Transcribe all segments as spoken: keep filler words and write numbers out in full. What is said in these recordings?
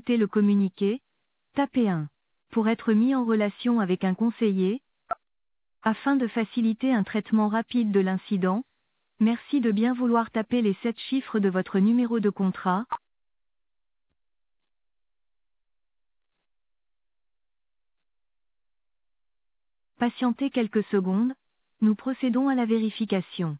consulter le communiqué, tapez un. Pour être mis en relation avec un conseiller, afin de faciliter un traitement rapide de l'incident, merci de bien vouloir taper les sept chiffres de votre numéro de contrat. Patientez quelques secondes, nous procédons à la vérification.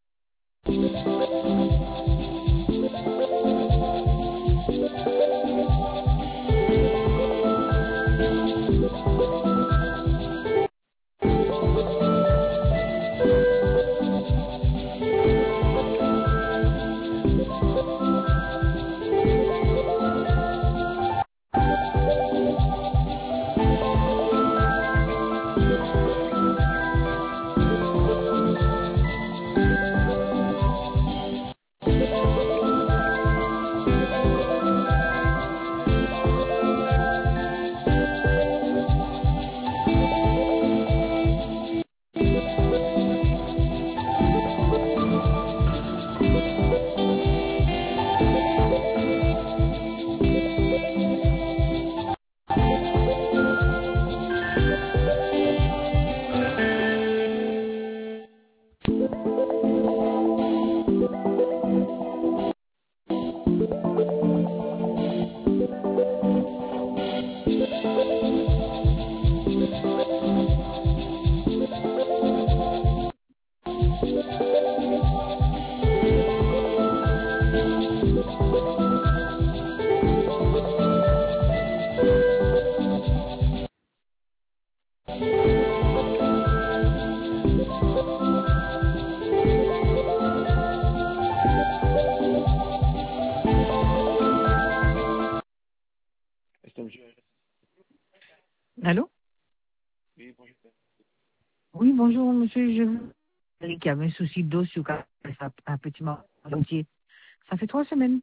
Allô? Oui, bonjour. Oui, bonjour, monsieur. Je vous dis qu'il y avait un souci d'eau sur un petit mortier. Ça fait trois semaines.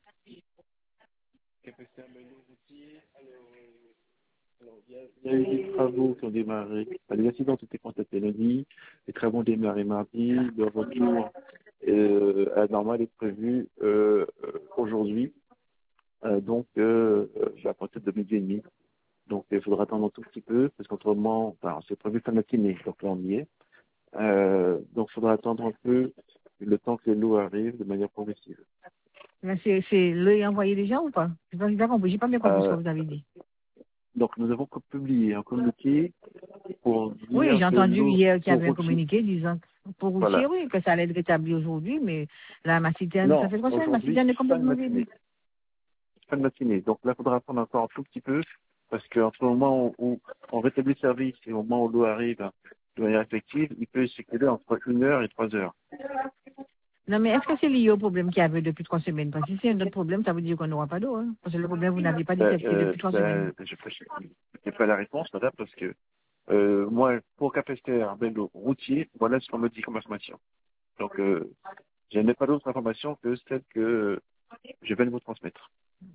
Capacité à Bellot routier. Alors, euh, alors, il y, a, il y a eu des travaux qui ont démarré. Enfin, les accidents ont été constatés lundi. Les travaux ont démarré mardi. Le retour euh, à la normale est prévu euh, euh, aujourd'hui. Euh, donc, euh, euh, à partir de midi et demi. Donc, il faudra attendre un tout petit peu, parce qu'autrement, enfin, c'est prévu fin de matinée, donc là, on y est. Euh, donc, il faudra attendre un peu le temps que l'eau arrive de manière progressive. Là, c'est, c'est l'œil envoyé déjà ou pas? J'ai pas bien compris, j'ai pas bien compris ce que Euh, vous avez dit. donc, nous avons publié un communiqué pour Oui, dire j'ai que entendu l'eau hier qu'il y pour avait un routier, communiqué disant que pour routier, voilà. oui, que ça allait être rétabli aujourd'hui, mais là, ma citerne, ça Non, fait trois semaines, ma aujourd'hui, citerne est fin de complètement vide. matinée. Fin de matinée. Donc là, il faudra attendre encore un tout petit peu, parce qu'en ce moment où on rétablit le service et au moment où l'eau arrive de manière effective, il peut s'écouler entre une heure et trois heures. Non, mais est-ce que c'est lié au problème qu'il y avait depuis trois semaines? Parce que si c'est un autre problème, ça veut dire qu'on n'aura pas d'eau, hein. Parce que le problème, vous n'aviez pas Ben, détecté euh, depuis trois semaines. ben, je n'ai pas la réponse, madame, parce que euh, moi, pour Capesterre, Bello, routier, voilà ce qu'on me dit comme information. Donc, euh, je n'ai pas d'autre information que celle que je viens de vous transmettre.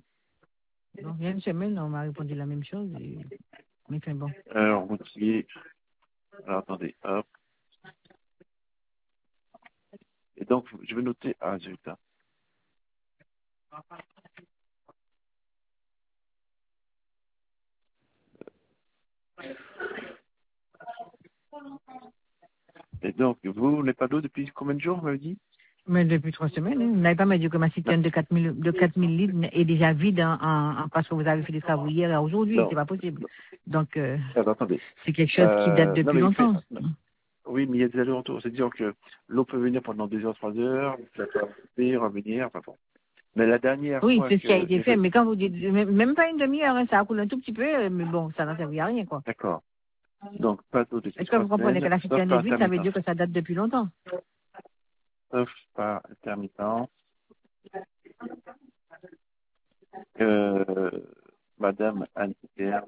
Donc, il y a une semaine, on m'a répondu la même chose. Et... Mais enfin bon. Alors, routier, alors attendez, hop. Et donc, je vais noter, ah, zut, hein. Et donc, vous n'avez pas d'eau depuis combien de jours, vous m'avez dit? Mais depuis trois semaines, hein. Vous n'avez pas me dit que ma citerne de quatre mille, de quatre mille litres est déjà vide en, en, en- parce que vous avez fait des travaux hier et aujourd'hui. Non. C'est pas possible. Donc, euh, Alors, attendez. c'est quelque chose qui date Euh, non, depuis mais il fait, longtemps. non. Oui, mais il y a des allers-retours. C'est-à-dire que l'eau peut venir pendant deux heures, trois heures, ça peut couper, revenir, enfin bon. Mais la dernière Oui, fois c'est ce qui a que été j'ai fait. fait... Mais quand vous dites, même même pas une demi-heure, hein, ça a coulé un tout petit peu, euh, mais bon, ça n'a servi à rien, quoi. D'accord. Donc, pas d'eau depuis Est-ce que trois vous comprenez que semaines, la sauf citerne est par vide, ça veut intermittence. dire que ça date depuis longtemps? Sauf par intermittence. Euh, Madame Anne Pierre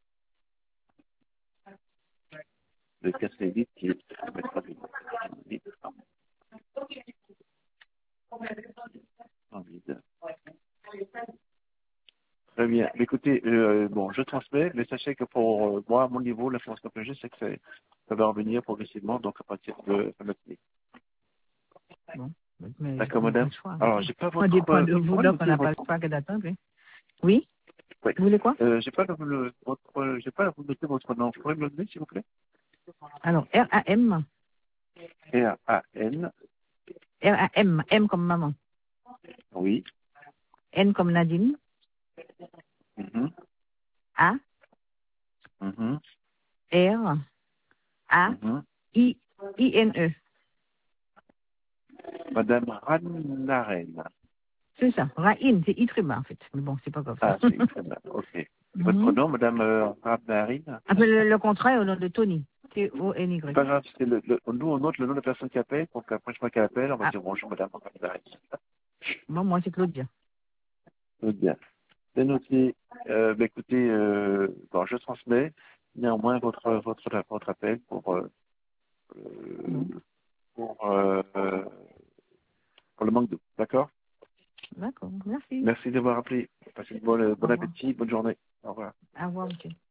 de Cassévite, qui est maître de en vide. Très bien. Écoutez, euh, bon, je transmets, mais sachez que pour euh, moi, à mon niveau, l'information que j'ai, c'est que c'est- ça va revenir progressivement, donc à partir de la matinée. Bon, mais D'accord, on n'a pas madame. le choix. Alors, j'ai pas On votre... dépend Euh, de vous vous, pourrez donc on noter n'a pas votre... le choix que d'attendre. Hein. Oui? Oui. Vous voulez quoi? Euh, j'ai pas le, le- votre, j'ai pas vous noter votre nom. Vous pouvez me le donner, s'il vous plaît? Alors, R A M. R A N. R A M. M comme maman. Oui. N comme Nadine. Mhm. A. Mhm. R. A. Mhm. I. I N E. Madame Ranaren. C'est ça. Raïn, c'est Itrima en fait. Mais bon, c'est pas grave. Ah, c'est très bien. Ok. Et votre Mhm. nom, Madame euh, Ranaren? Ah, mais le, le contrat est au nom de Tony. T O N C'est Y. pas grave, c'est le, le, nous, on note le nom de la personne qui appelle, pour qu'après, je crois qu'elle appelle, on va Ah, dire bonjour, Madame Ranaren. bon, moi, c'est Claudia. Très bien. C'est noté. Euh, bah, écoutez, euh, bon, je transmets néanmoins votre, votre, votre appel pour, euh, euh, Bon. pour, euh, pour le manque d'eau. D'accord? D'accord. Merci. Merci d'avoir appelé. Passez une bonne, Au bon revoir. appétit, bonne journée. Au revoir. Au revoir, monsieur.